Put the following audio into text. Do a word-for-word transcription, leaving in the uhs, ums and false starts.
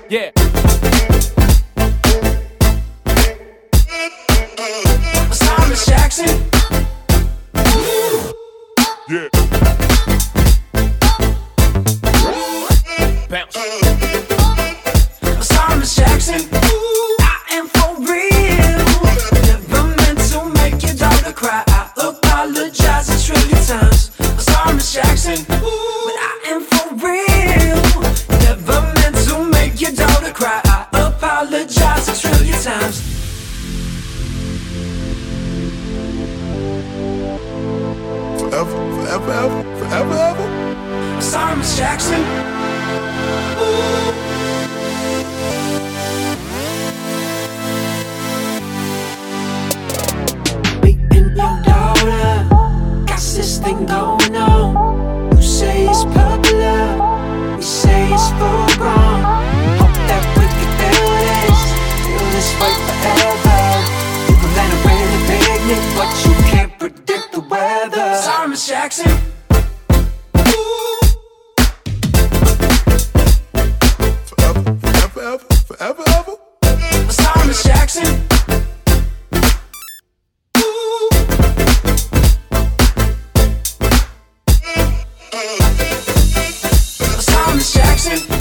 Yeah. Thomas Jackson. Yeah. Bounce. Thomas Jackson. I am for real. Never meant to make your daughter cry. I apologize a trillion times. Thomas Jackson. But I am for real. Never meant to make your daughter cry. I apologize a trillion times. Forever, forever, ever, forever, ever. Thomas Jackson. Ooh. Beating your daughter, got this thing going on. You say it's popular, we say it's full grown. Hope that we can feel this, feel this way forever. You can land a really picnic, but you can't predict the weather. Thomas Jackson. Forever, forever, ever, forever, ever. Thomas Jackson. Thomas Jackson.